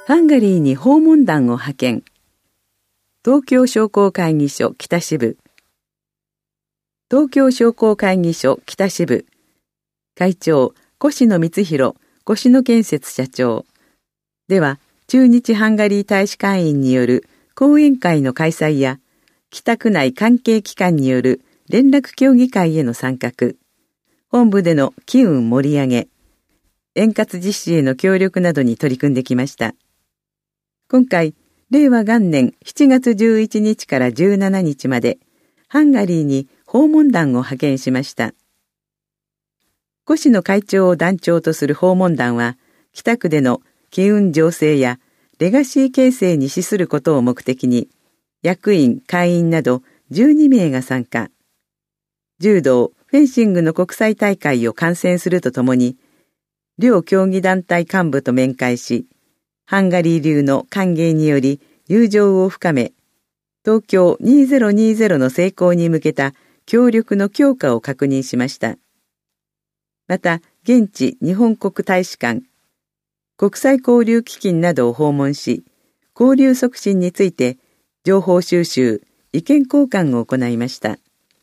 ハンガリーに訪問団を派遣。東京商工会議所北支部。東京商工会議所北支部。会長、越野光弘、越野建設社長。では、駐日ハンガリー大使館員による講演会の開催や、北区内関係機関による連絡協議会への参画、本部での機運盛り上げ、円滑実施への協力などに取り組んできました。今回、令和元年7月11日から17日まで、ハンガリーに訪問団を派遣しました。越野会長を団長とする訪問団は、北区での機運醸成やレガシー形成に資することを目的に、役員、会員など12名が参加。柔道、フェンシングの国際大会を観戦するとともに、両競技団体幹部と面会し、ハンガリー流の歓迎により友情を深め、東京2020の成功に向けた協力の強化を確認しました。また、現地日本国大使館、国際交流基金などを訪問し、交流促進について情報収集、意見交換を行いました。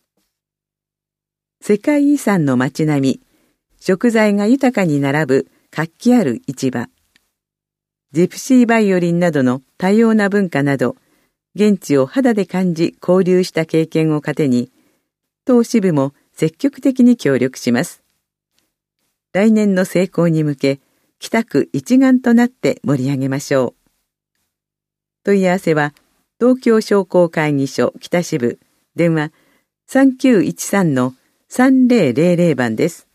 世界遺産の街並み、食材が豊かに並ぶ活気ある市場、ジプシーバイオリンなどの多様な文化など、現地を肌で感じ交流した経験を糧に、当支部も積極的に協力します。来年の成功に向け、北区一丸となって盛り上げましょう。問い合わせは、東京商工会議所北支部、電話3913-3000番です。